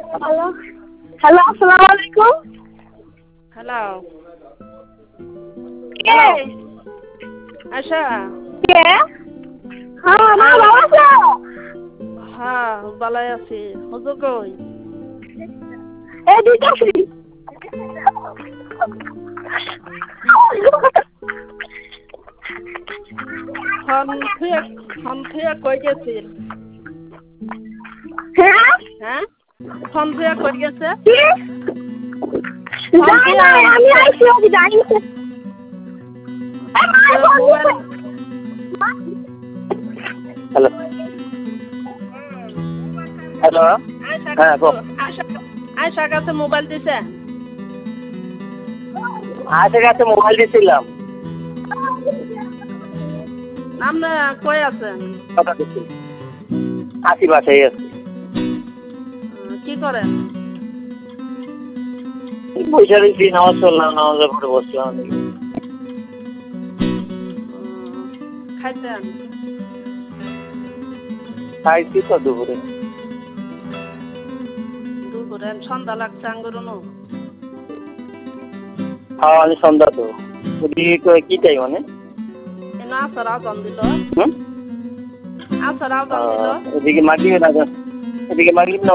Hello hello, আসসালামু আলাইকুম। Hello কে? আশা। কে? হ্যাঁ, মা ভালো আছো? হ্যাঁ ভালোই আছি। হুজুর কই? এই দিতেছি। ফোন থুয়ে কই গেছিল? হ্যাঁ? হ্যাঁ, ফোন থুয়ে কই গেছে? কি? ফোন যাই থুয়ে নাই, আমি আইছি ওকে যাইনি। মোবাইল। হ্যালো হ্যালো, হ্যাঁ গো। আয়সার কাছে মোবাইল দিছে? আজের কাছে মোবাইল দিয়েছিলাম। আপনি কই আছেন? কথা দিচ্ছি, আসি বাসায় আছি। কি করেন? বসে রয়েছি, নামাজ চললাম, নামাজের পরে বসলাম। খাইতেন? খাইছি তো দুপুরে। দুপুরে সন্ধ্যা লাগছে আঙ্গুরনো? হ্যাঁ, আমি সন্ধ্যা তো কি চাই মানে? এনে আসার আজান দিল। হুম, আসার আজান দিল। এদিকে মাগরিবের আজান, এদিকে মাগরিব না